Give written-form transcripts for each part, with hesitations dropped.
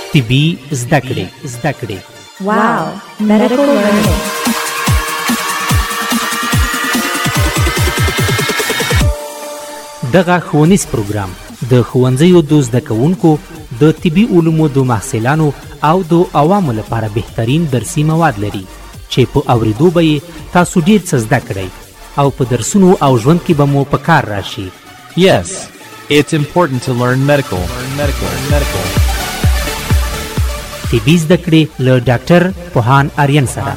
طبي زده کړې. واو medical learning. دغه ښوونیز پروګرام د ښوونځیو د زده کوونکو د طبي علومو د محصلانو او د عوامو لپاره بهترین درسي مواد لري چې په اوریدو به یې تاسو ډیر څه زده کړئ او په درسونو او ژوند کې به مو په کار راشي. Yes, it's important to learn medical. طبي زده کړې له ډاکټر پوهان آریان سره.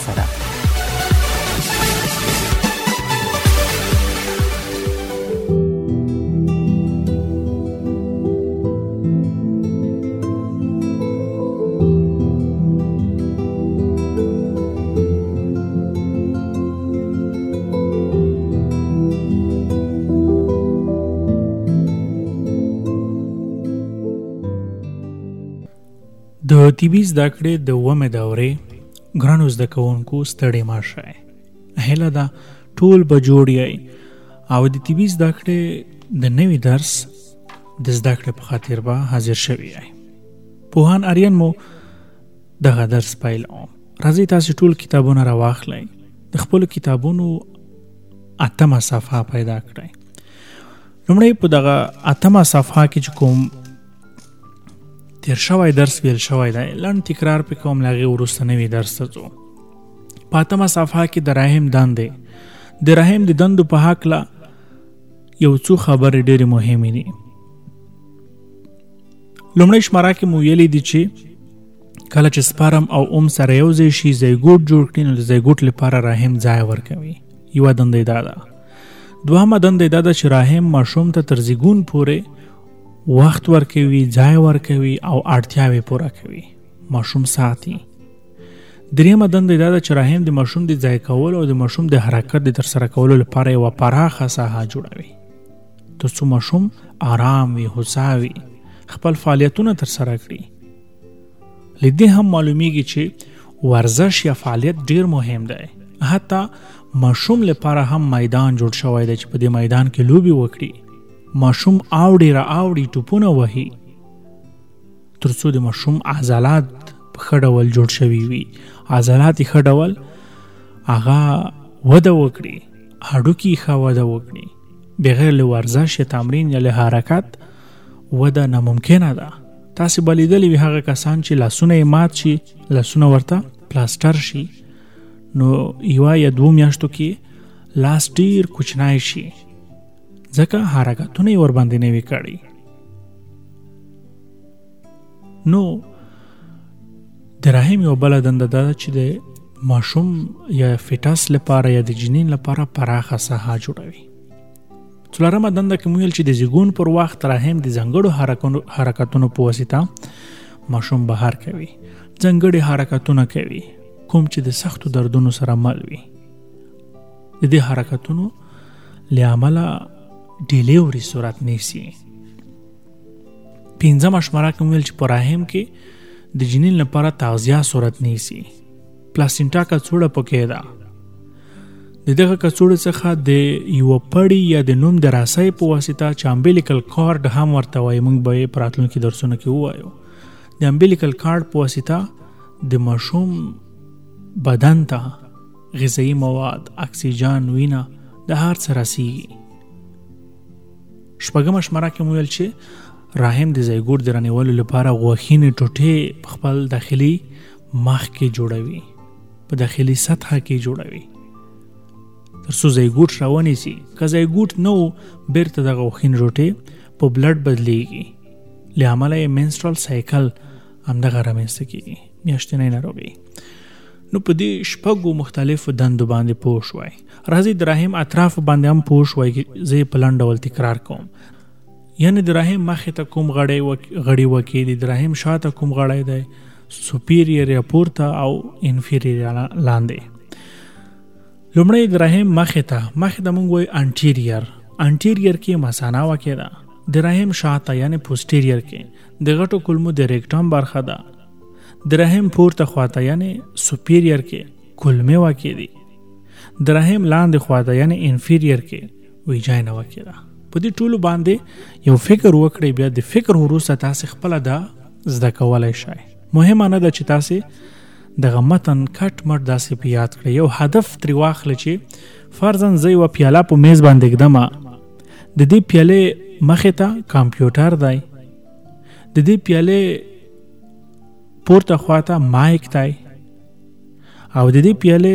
د طبي زده کړې د اومې دورې ګرانو زده کوونکو ستړي مه شئ. هیله ده ټول به جوړ یئ او د طبي زده کړې د نوي درس د زده کړې په خاطر به حاضر شوي یئ. پوهان آریان مو دغه درس پیلوم. راځئ تاسې ټول کتابونه راواخلئ. د خپلو کتابونو 8مه صفحه پیدا کړئ. لومړی په دغه 8مه صفحه کې چې کوم تیر شوی درس ویل شوی دی لنډ تکرار پې کوم، له هغې وروسته نوي درس ته ځو. په 8مه صفحه کې د رحم دندې د رحم د دندو په هکله یو څو خبرې ډېرې مهمې دي. لومړی شماره کې مو ویلي دي چې کله چې سپرم او سره یو ځای شي زیګوټ جوړ کړي نو د زیګوټ لپاره رحم ځای ورکوي. یوه دنده دا ده. دوهمه دنده دا ده چې رحم ماشوم ته تر زیګون پورې وخت ورکوي، ځای ورکوي او اړتیاوې پوره کوي، ماشوم ساتي. دریمه دنده دا ده چې رحم د ماشوم د ځای کولو او د ماشوم د حرکت د ترسره کولو لپاره یوه پراخه ساحه جوړوي تر څو ماشوم آرام وي، هوسا وي، خپل فعالیتونه ترسره کړي. له دې هم معلومیږي چې ورزش یا فعالیت ډیر مهم دی. حتی ماشوم لپاره هم میدان جوړ شوی دی چې په دې میدان کې لوبې وکړي. ماشوم اوړي ټوپونه وهي تر څو د ماشوم عضلات په ښه ډول جوړ شوي وي، عضلات یې ښه ډول هغه وده وکړي، هډوکي ښه وده وکړي. بغیر له ورزش یا تمرین یا له حرکت وده ناممکنه ده. تاسې به لیدلي وي هغه کسان چې لاسونه یې مات شي، لاسونه ورته پلاستر شي، نو یوه یا 2 میاشتو کې لاس ډیر کوچنی شي ځکه حرکتونه یې ورباندې نه وي کړي. نو د رحم یو بله دنده دا ده چې د ماشوم یا فیټس لپاره یا د جنین لپاره پراخه ساحه جوړوي. څلورمه دنده کې مو ویل چې د زیږون پر وخت رحم د ځانګړو حرکتونو په واسطه ماشوم بهر کوي. ځانګړي حرکتونه کوي کوم چې د سختو دردونو سره مل وي. د دې حرکتونو له امله ډیلیوري صورت نیسي. 5مه شماره کې ویل چې په رحم کې د جنین لپاره تغذیه صورت نیسي. پلاسینټا کڅوړه پکې ده. د دغه کڅوړې څخه د یو پړی یا د نوم د راسۍ په واسطه چې امبلیکل کارډ هم ورته وایي، موږ به یې په راتلونکي درسونو کې ووایو، د امبلیکل کارډ په واسطه د ماشوم بدن ته غذایي مواد، اکسیجن، وینه د هر څه رسیږي. 6مه شماره کې مو ویل چې رحم د زیګوټ د رانیولو لپاره غوښینې ټوټې په خپل داخلي مخ کې جوړوي، په داخلي سطحه کې جوړوي تر څو زیګوټ راونیسي. که زیګوټ نه و بیرته دغه غوښینې ټوټې په بلډ بدلیږي، له امله یې منسټرال سایکل همدغه رامنځته کېږي، میاشتنۍ ناروغي. نو په دې 6 مختلفو دندو باندې پوه شوئ. راځئ د رحم اطراف باندې هم پوه شوئ. زه یې په لنډ ډول تکرار کوم. یعنی د رحم مخې ته کوم غړي وکې دي، د رحم شاته کوم غړی دی، سوپیریر یا پورته او انفیریر لاندې. لومړی د رحم مخې ته موږ وایو انټیریر کې مثانه واقع ده. د رحم شاته یعنی پوسټیریر کې د غټو کولمو د ریکټم برخه ده. د رحم پورته خواته یعنی سوپیریر کې کولمې واقع دي. د رحم لاندې خواته یعنی انفیریر کې ویجاینا واقع ده. په دې ټولو باندې یو فکر وکړئ. بیا د فکر وروسته تاسو خپل دا زده کولای شئ. مهمه نه ده چې تاسې دغه متن کټ مټ داسې په یاد کړئ. یو هدف ترې واخله چې فرضاً زه یوه پیاله په میز باندې ږدمه، د دې پیالې مخې ته کمپیوټر دی، د دې پیالې پورته خواته مایک دی، او د دې پیالې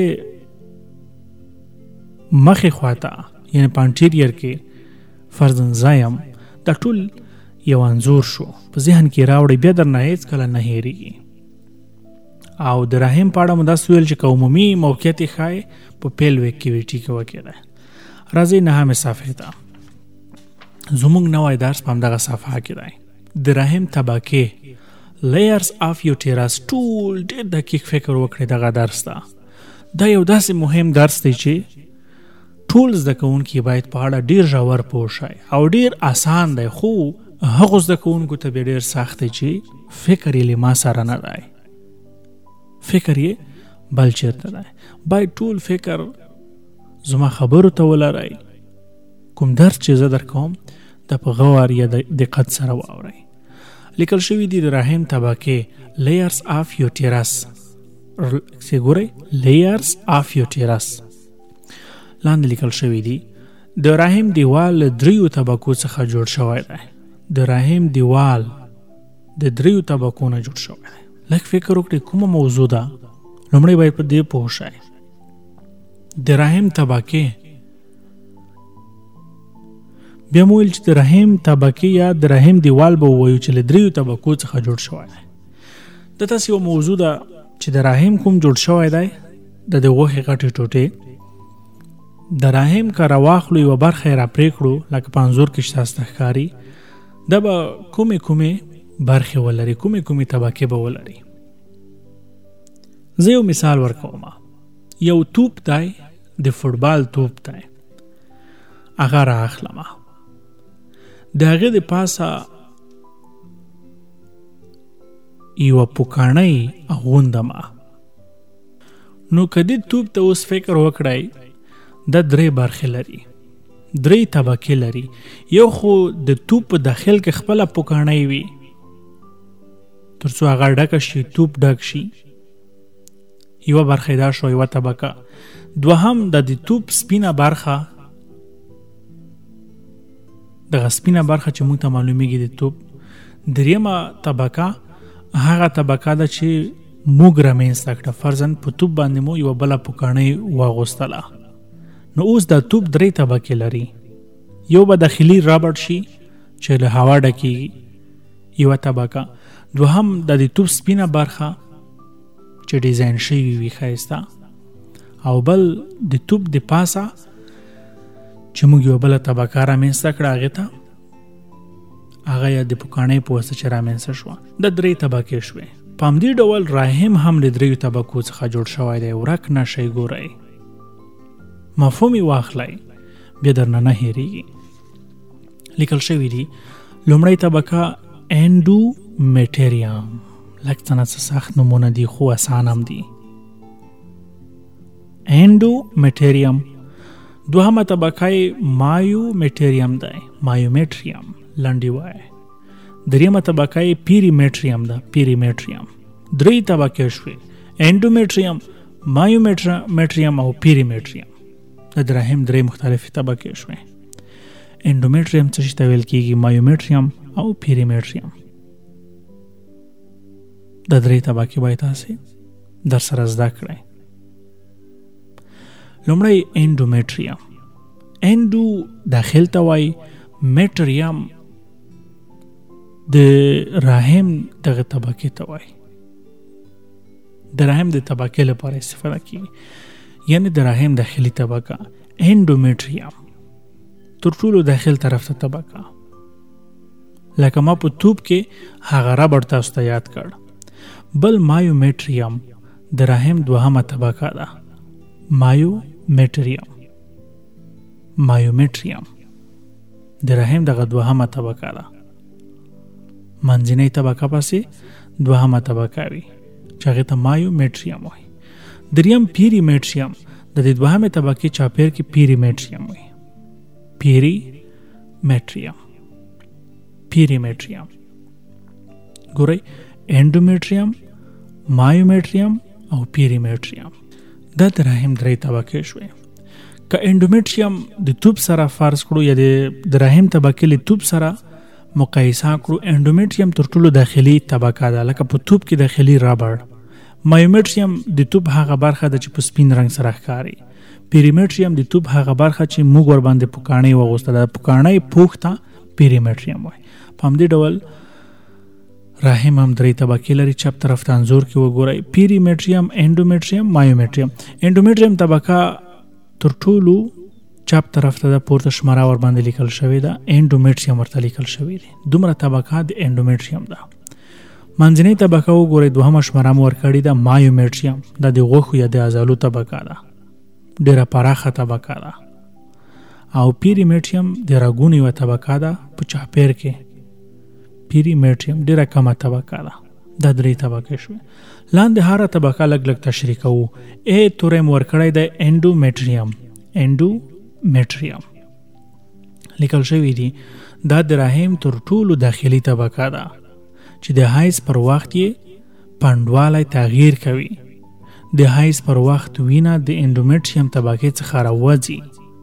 مخې خواته یعنی په انټیریر کې فرضاً زایم. دا ټول یو انځور شو، په ذهن کې راوړئ، بیا درنه هیڅ کله نه هېرېږي. او د رحم په اړه مو داسې ویل چې که عمومي موقعیت یې ښایي په پیلویک کې وي ټیکه وکړئ. راځئ 9مې صفحې ته. زموږ نوی درس په همدغه صفحه کې دی. د رحم طبقې layers of uterus. ټول ډېر دقیق فکر وکړئ دغه درس ته. دا یو داسې مهم درس دی چې ټول زده کوونکي باید په اړه ډېر ژور پوه شي او ډېر آسان دی، خو هغو زده کوونکو ته بیا ډېر سخت دی چې فکر یې له ما سره نه دی، فکر یې بل چېرته دی. باید ټول فکر زما خبرو ته ولرئ. کوم درس چې زه در کوم د په غور یا د دقت سره واورئ. لیکل شوي دي د رحم طبقې layers of uterus. ګورئ layers of uterus لاندې لیکل شوي دي د رحم دیوال له 3 طبقو څخه جوړ شوی دی. د رحم دیوال د 3 طبقو نه جوړ شوی دی. لږ فکر وکړئ کومه موضوع ده. لومړی باید په دې پوه شئ د رحم طبقې. بیا مو ویل چې د رحم طبقې یا د رحم دیوال به ووایو چې له 3 طبقو څخه جوړ شوی دی. د تاسې یو موضوع ده چې د رحم کوم جوړ شوی دی د غوښې غټې ټوټې. د رحم که راواخلو یوه برخه یې را پرې کړو لکه په انځور کې چې تاسو ته ښکاري، دا به کومې برخې ولري، کومې طبقې به ولري. زه یو مثال ورکوم. یو توپ دی، د فوټبال توپ دی، هغه را اخلم، د هغې د پاسه یوه پوکاڼۍ اغوندم. نو که دې توپ ته اوس فکر وکړئ دا 3 برخې لري، 3 طبقې لري. یو خو د توپ په داخل کې خپله پوکاڼۍ وي تر څو هغه ډکه شي، توپ ډک شي، یوه برخه دا شو، یوه طبقه. دوهم د توپ سپینه برخه، دغه سپینه برخه چې موږ ته معلومیږي د توپ. دریمه طبقه هغه طبقه ده چې موږ رامنځته کړه، فرضاً په توپ باندې مو یوه بله پوکاڼۍ واغوستله. نو اوس دا توپ 3 طبقې لري. یو به داخلي رابړ شي چې له هوا ډکېږي، یوه طبقه. دوهم د توپ سپینه برخه چې ډیزاین شوي وي ښایسته، او بل د توپ د پاسه چې موږ یوه بله طبقه رامنځته کړه هغې ته، هغه یا د پوکاڼۍ په واسطه چې رامنځته شوه. دا 3 طبقې شوې. په همدې ډول رحم هم له 3 طبقو څخه جوړ شوی دی. ورک نشئ، ګورئ، مفهوم یې واخلئ، بیا درنه نه هېرېږي. لیکل شوي دي لومړی طبقه اندومیټریم. لږ څه نه څه سخت نومونه دي خو اسان هم دي. اندومیټریم. دوهمه طبقه یې مایومیټریم دی، مایومیټریم لنډې وایي. دریمه طبقه یې پیریمیټریم ده، پیریمیټریم. 3 طبقې شوې، اندومیټریم، مایومیټریم او پیریمیټریم. د رحم 3 مختلفې طبقې شوې. اندومیټریم څه شي ته ویل کېږي، مایومیټریم او پیریمیټریم. د 3 طبقې باید تاسې در سره زده کړئ. لومړی اندومیټریم. اندو داخل ته وایي، میټریم د رحم دغه طبقې ته وایي. د رحم د طبقې لپاره استفاده کېږي، یعنی د رحم داخلي طبقه اندومیټریم، تر ټولو داخل طرف ته طبقه. لکه ما په توپ کې هغه ربړ تاسو ته یاد کړ. بل مایومیټریم د رحم 2مه طبقه ده، مایومیټریم. مایومیټریم د رحم دغه 2مه طبقه ده. منځنۍ طبقه پسې 2مه طبقه وي چې هغې ته مایومیټریم وایي. دریم پیریمیټریم، د دې 2مې طبقې چاپیر کې پیریمیټریم وایي. پیریمیټریم، پیریمیټریم. ګورئ انډومیټریم، مایومیټریم او پیریمیټریم. دا د رحم درې طبقې شوې. که انډومیټریم د توپ سره فرض کړو یا د رحم طبقې له توپ سره مقایسه کړو، انډومیټریم تر ټولو داخلي طبقه ده، لکه په توپ کې داخلي رابړ. مایومیټریم د توپ هغه برخه ده چې په سپین رنګ سره ښکاري. پیریمیټریم د توپ هغه برخه چې موږ ورباندې پوکاڼۍ واغوسته ده، پوکاڼۍ پوښ ته پیریمیټریم وایي. په همدې ډول رحم هم درې طبقې لري. چپ طرف ته انځور کې وګورئ، پیریمیټریم، انډومیټریم، مایومیټریم. انډومیټریم طبقه تر ټولو چپ طرف ته د پورته شماره ور باندې لیکل شوې ده، انډومیټریم ورته لیکل شوې ده. دومره طبقه د انډومیټریم ده. منځنۍ طبقه وګورئ، دوهمه شماره مو ورکړې ده، مایومیټریم. دا د غوښو یا د عضلو طبقه ده، ډېره پراخه طبقه ده. او پیریمیټریم د رګونو یوه طبقه ده په چاپیر کې. پیریمیټریم ډېره کمه طبقه ده. دا درې طبقې شوې. لاندې هره طبقه لږ لږ تشریح کوو. ا توری مو ورکړی دی انډومیټریم. انډومیټریم لیکل شوی دی. دا د رحم تر ټولو داخلي طبقه ده چې د حیض پر وخت یې پنډوالی تغییر کوي. د حیض پر وخت وینه د انډومیټریم طبقې څخه راوځي.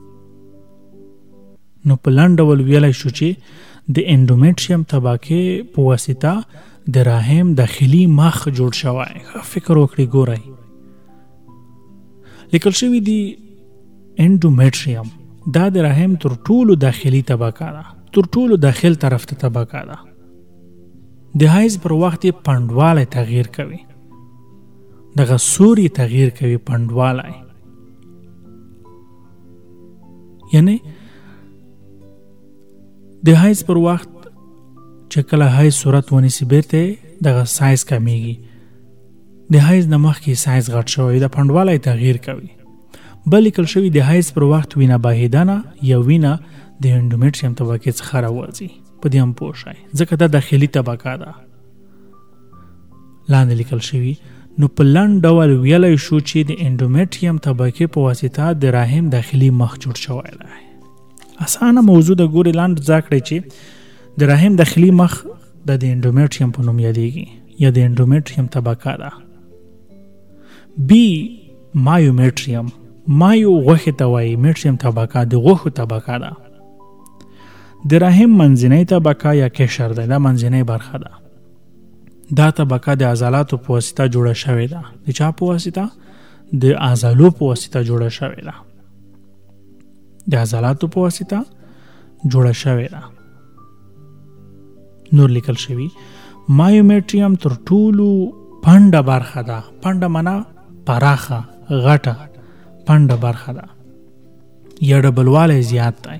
نو په لنډ ډول ویلی شو چې د انډومیټریم طبقې په واسطه د رحم داخلي مخ جوړ شوی. فکر وکړئ، ګورئ لیکل شوی دی انډومیټریم دا د رحم تر ټولو داخلي طبقه ده، تر ټولو داخل طرف ته طبقه ده. د حیض پر وخت یې پنډوالی تغییر کوي، دغه سوري تغییر کوي، پنډوالی. یعنی د حیض پر وخت چې کله حیض صورت ونیسي بیرته دغه سایز کمیږي. د حیض نه مخکې سایز غټ شوی، د پنډوالی تغییر کوي. بل لیکل شوی د حیض پر وخت وینه بهیدنه یا وینه د انډومیټریم طبقې څخه راوځي. په دې هم پوه شئ ځکه دا داخلي طبقه ده. لاندې لیکل شوي. نو په لنډ ډول ویلی شو چې د انډومیټریم طبقې په واسطه د رحم داخلي مخ جوړ شوی دی. اسانه موضوع ده. ګورې لاندې زده کړئ چې د رحم داخلي مخ د انډومیټریم په نوم یادیږي یا د انډومیټریم طبقه ده. بی مایومیټریم. مایو غوښې ته وایي، میټریم طبقه د غوښو طبقه ده. د رحم منځنۍ طبقه یا قشر ده، دا منځنۍ برخه ده. دا طبقه د عضلاتو په واسطه جوړه شوې ده. د چا په واسطه؟ د عضلو په واسطه جوړه شوې ده. د عضلاتو په واسطه جوړه شوې ده. نور لیکل شوي. مایومیټریم تر ټولو پنډه برخه ده. پنډه معنا پراخه، غټه پنډه برخه ده یا ډبلوالی زیات دی.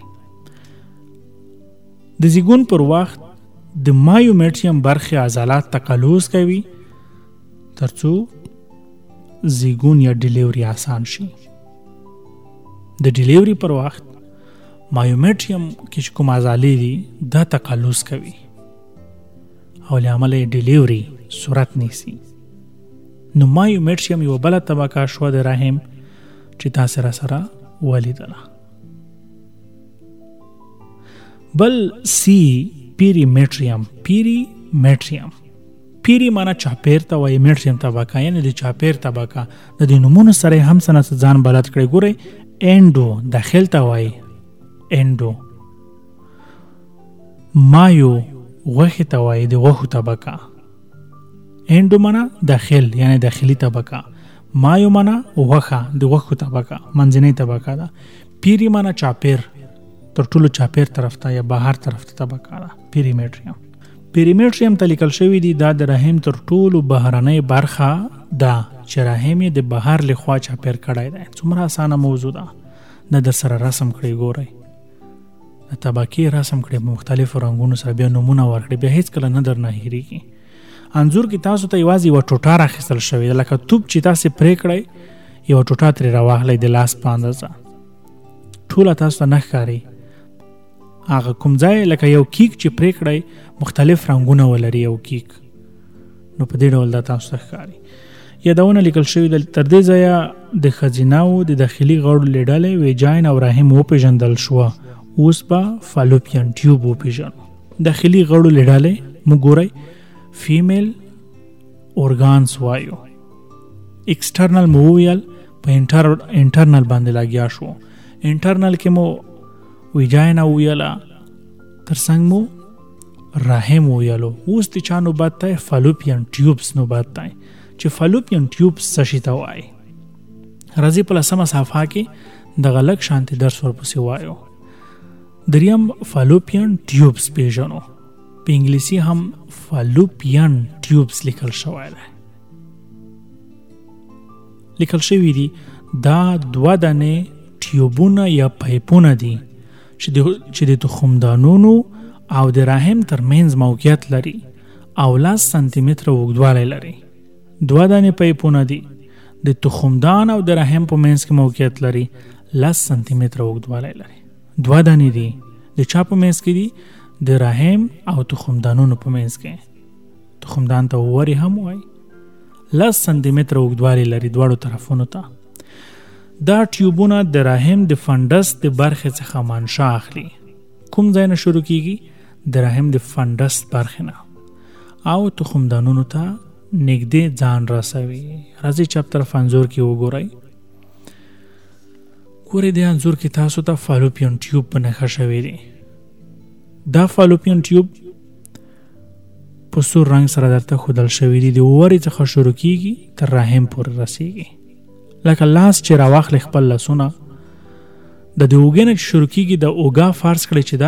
د زیږون پر وخت د مایومیټریم برخې عضلات تقلص کوي ترڅو زیږون یا ډیلیوري آسان شي. د ډیلیوري پر وخت مایومیټریم کې چې کوم عضلې دي دا تقلص کوي او له امله ډیلیوري صورت نیسي. نو مایومیټریم یو بله طبقه شوه د رحم چې تاسې را سره ولیدله. بل سی پیریمیټریم. پیریمیټریم پیری معنا چاپیر ته وایي، میټریم طبقه یعنی د چاپیر طبقه. د دې نومونو سره هم څه نه څه ځان بلد کړئ. ګورئ انډو داخل ته وایي، انډو. مایو غوښې ته وایي، د غوښو طبقه. انډو معنا داخل یعنی داخلي طبقه. مایو معنا غوښه، د غوښو طبقه، منځنۍ طبقه ده. پیری معنا چاپیر، تر ټولو چاپیر طرف ته یا بهر طرف ته طبقه ده. پیریمیټریم. پیریمیټریم ته لیکل شوی دی دا د رحم تر ټولو بهرنۍ برخه ده چې رحم یې د بهر لخوا چاپیر کړی دی. څومره اسانه موضوع ده. نه در سره رسم کړئ. ګورئ د طبقې رسم کړئ په مختلفو رنګونو سره، بیا نومونه ورکړئ، بیا هیڅ کله نه درنه هېرېږي. انځور کې تاسو ته یوازې یوه ټوټه راخیستل شوې ده، لکه توپ چې تاسې پرې کړئ یوه ټوټه ترې راواخلئ د لاس په اندازه. ټوله تاسو ته نه ښکاري. هغه کوم ځای لکه یو کیک چې پرې کړئ مختلف رنګونه ولري یو کیک، نو په دې ډول دا تاسو ته ښکاري. یادونه لیکل شوي ده. تر دې ځایه د ښځیناو د داخلي غړو له ډلې ویجاین او رحم وپېژندل شوه. اوس به فالوپین ټیوب وپېژنو. داخلي غړو له ډلې موږ ګورئ فیمیل اورګانز وایو. ایکسټرنل مو ویل په انټرنل باندې لګیا شو. انټرنل کې مو ویجاینا ویلا ترڅنګ مو رحم ویلو. اوس د چا نوبت دی فالوپین ټیوبس نوبت دی چې فالوپین ټیوبس څه شي ته وایي. راځي په لسمه صفحه کې دغه لږ شانتي درس ورپسې وایو. دریم فالوپین ټیوبس پیژنو. په انګلیسي هم فالوپین ټیوبس لیکل شوی دی. لیکل شوی دي دا دوه دانې ټیوبونه یا پایپونه دي چې د تخمدانونو او د رحم ترمنځ موقعیت لري او 10 سانتي متره اوږدوالی لري. دوه دانې پایپونه دي د تخمدان او د رحم په منځ کې موقعیت لري 10 سانتي متره اوږدوالی لري. دوه دانې دي د چا په منځ کې دي؟ د رحم او تخمدانونو په منځ کې. تخمدان ته ووري هم وایي. 10 سانتي متره اوږدوالی لري دواړو طرفونو ته. دا ټیوبونه د رحم د فنډس د برخې څخه منشا اخلي. کوم ځای نه شروع کیږي؟ د رحم د فنډس برخې نه او تخمدانونو ته نږدې ځان رسوي. راځي چپ طرف انځور کې وګورئ. ګورئ د انځور کې تاسو ته فالوپین ټیوب په نښه شوی دی. دا فالوپین ټیوب په سور رنګ سره درته ښودل شوی دی. د ووري څخه شروع کیږي تر رحم پورې رسیږي. لکه لاس چې راواخلې خپل لاسونه د دې اوږې نه شروع کیږي د اوږه فرض کړئ چې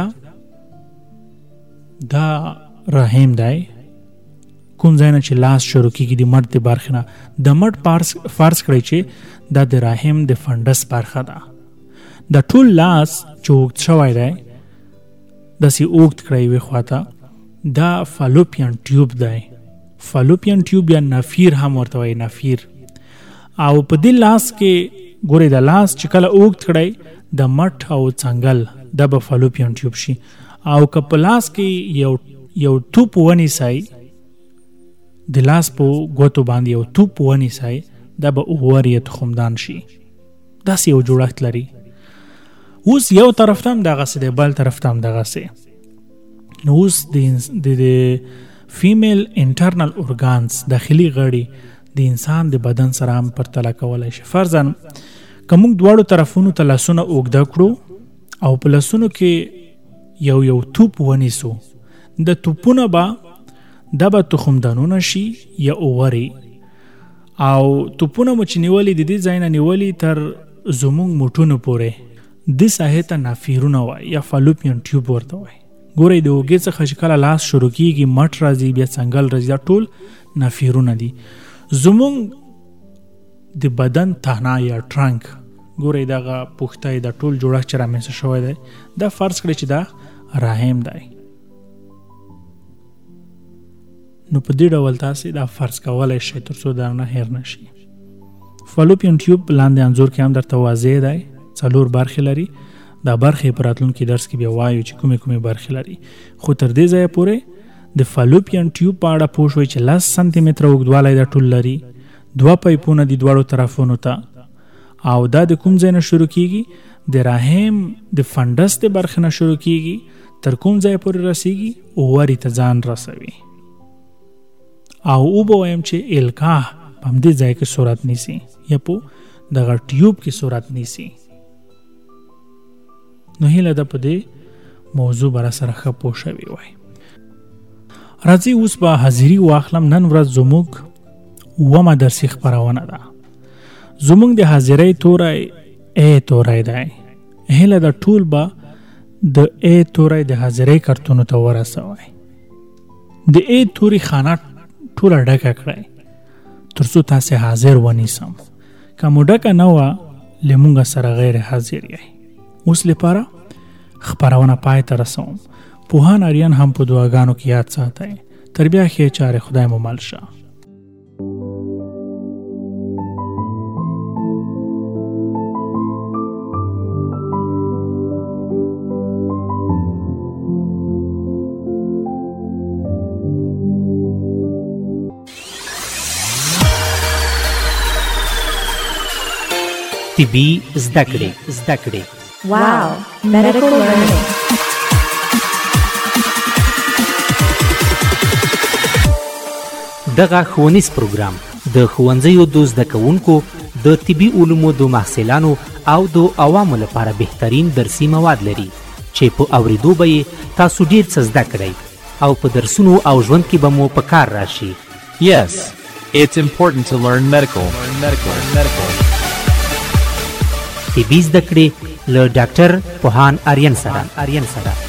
دا رحم دی. کوم ځای نه چې لاس شروع کیږي د مټ د برخې نه د مټ فرض کړئ چې دا د رحم د فنډس برخه ده. د ټول لاس چې اوږد شوی دی داسې اوږد کړئ یوې خواته دا فالوپین ټیوب دی. فالوپین ټیوب یا نفیر هم ورته وایي. نفیر. او په دې لاس کې ګورئ د لاس چې کله اوږد کړئ د مټ او څنګل دا به فالوپین ټیوب شي. او که په لاس کې یو توپ ونیسئ د لاس په ګوتو باندې یو توپ ونیسئ دا به اوور یا تخمدان شي. داسې یو جوړښت لري. اوس یو طرف ته هم دغسې دی بل طرف ته هم دغسې. نو اوس د فیمیل انټرنل اورګانز داخلي غړي د انسان د بدن سره هم پرتله کولی شي. فرضاً که موږ دواړو طرفونو ته لاسونه اوږده کړو او په لاسونو کې یو توپ ونیسو د توپونه به دا به تخمدانونه شي یا اووري. او توپونه مو چې نیولي د دې ځای نه نیولي تر زموږ موټونو پورې دې ساحې ته نافیرونه وایي یا فالوپین ټیوب ورته وایي. ګورئ د اوږې څخه چې کله لاس شروع کیږي مټ راځي بیا څنګل راځي دا ټول نافیرونه دي. زموږ د بدن تهنا یا ټرنک ګورئ دغه پوښتۍ دا ټول جوړښت چې رامنځته شوی دی دا فرض کړئ چې دا رحم دی. نو په دې ډول تاسې دا فرض کولی شئ تر څو دا نه هیر نشي. فالوپین ټیوب لاندې انځور کې هم درته واضح دی. 4 برخې لري. دا برخې په راتلونکي درس کې بیا وایو چې کومې برخې لري. خو تر دې ځایه پورې د فالوپین ټیوب په اړه پوه شوئ چې 10 سانتي متره اوږدوالی دا ټول لري. 2 پایپونه دي دواړو طرفونو ته او دا د کوم ځای نه شروع کیږي؟ د رحم د فنډس د برخې نه شروع کیږي تر کوم ځای پورې رسیږي؟ اووري ته ځان رسوي. او به وایم چې الکاه په همدې ځای کې صورت نیسي یا په دغه ټیوب کې صورت نیسي. نو هیله ده په دې موضوع بر سره ښه پوه شوي وای. راځئ اوس به حاضري واخلم. نن ورځ زموږ 9مه درسي خپرونه ده. زموږ د حاضرۍ توری ا توری دی. هیله ده ټول به د ا توری د حاضرۍ کارتونو ته ورسوئ. د ا توري خانه ټوله ډکه کړئ تر څو تاسې حاضر ونیسم. که مو ډکه نه وه له موږ سره غیر حاضر یئ. اوس لپاره خپرونه پای ته رسوم. پوهان اریان هم په دعاګانو کې یاد ساتئ. تر بیا ښې چارې خدای مو مل شه. طبي زده کړې. Wow, medical learning. دغه ښوونیز پروګرام د ښوونځیو د زده کوونکو د طبي علومو د محصلانو او د عوامو لپاره بهترین درسي مواد لري چې په اوریدو به یې تاسو ډیر څه زده کړئ او په درسونو او ژوند کې به مو په کار راشي. Yes, it's important to learn medical. طبي زده کړې له ډاکټر پوهان آریان سره